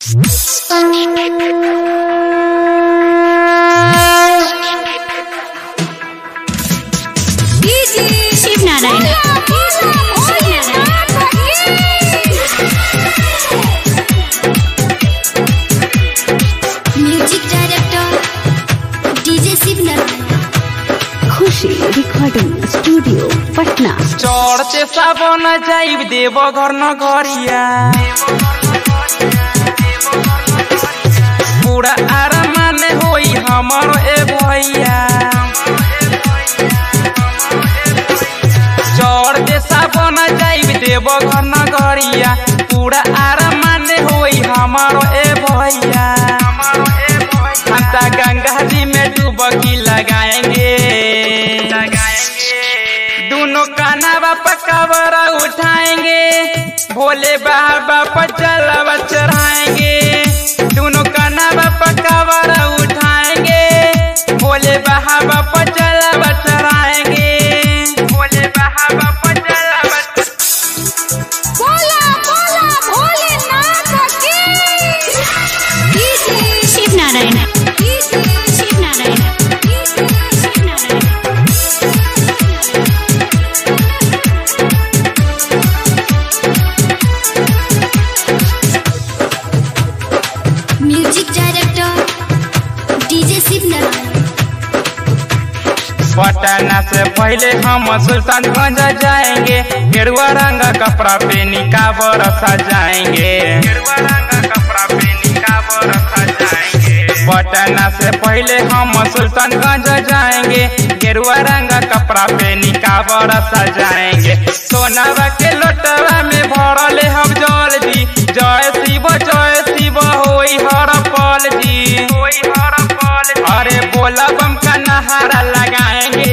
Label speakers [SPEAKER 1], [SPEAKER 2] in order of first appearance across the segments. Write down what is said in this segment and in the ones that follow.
[SPEAKER 1] खुशी recording studio Patna.
[SPEAKER 2] चढ़ते सावन जाइब देव घर न घरिया पूरा आराम होई हमर ए भैया। चढ़ते सावन जाइब देव घर न घरिया पूरा आराम होई हमर ए भैया। हम गंगा जी में डुबकी लगाएंगे दोनों कान्हा पकावर उठाएंगे भोले बाबा पर जलवा चढ़ाएंगे। दोनों कान्हा पकावर उठाएंगे भोले बाबा पर जलवा चढ़ाएंगे। भोले बाबा पर जलवा
[SPEAKER 3] बोला बोला भोलेनाथ की
[SPEAKER 1] Shiv Narayan Shiv Narayan
[SPEAKER 3] music director DJ Shiv Narayan.
[SPEAKER 2] Patna से पहले हम सुल्तानगंज जाएंगे गेरुआ रंग कपड़ा पहनी कांवर सजाएंगे। गेरुआ रंग कपड़ा पहनी कांवर सजाएंगे। पटना से पहले हम सुल्तानगंज जाएंगे गेरुआ रंग कपड़ा पहनी कांवर सजाएंगे। सोनावा के लोटवा में भरले हम जल जी जय शिव होई हर पल जी होई हर पल। अरे बोला बम का नहारा लगाएंगे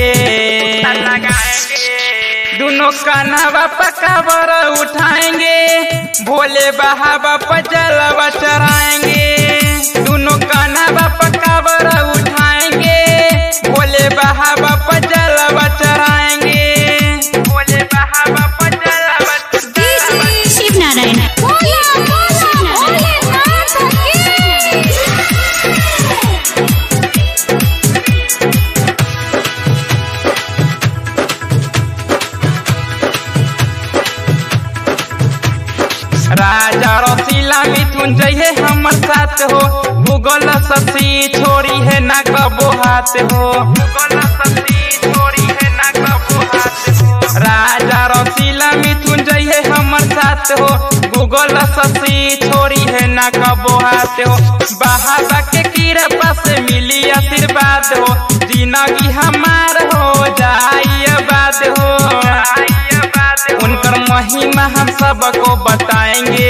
[SPEAKER 2] दोनों कान्हा पकावर उठाएंगे भोले बाबा पर जलवा चढ़ाएंगे। दोनों कान्हा पकावर उठाएंगे भोले बाबा पर जलवा चढ़ाएंगे। भोले बाबा पर जलवा
[SPEAKER 1] शिव नारायण
[SPEAKER 2] राजा रसीला मिथुन जइहे हमर साथ हो गूगल ससी छोड़ी है ना कबो हाथ हो। गूगल ससी छोड़ी है ना कबो हाथ हो। राजा रसीला मिथुन जइहे हमर साथ हो गूगल ससी छोड़ी है ना कबो हाथ हो। बाबा के कृपा से मिली आशीर्वाद हो जिंदगी हमार हो जाई बात हो। उनकर महिमा हम सबको बताएंगे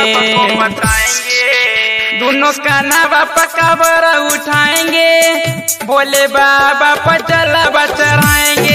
[SPEAKER 2] दोनों कान्हा पकावर उठाएंगे भोले बाबा पर जलवा चढ़ाएंगे।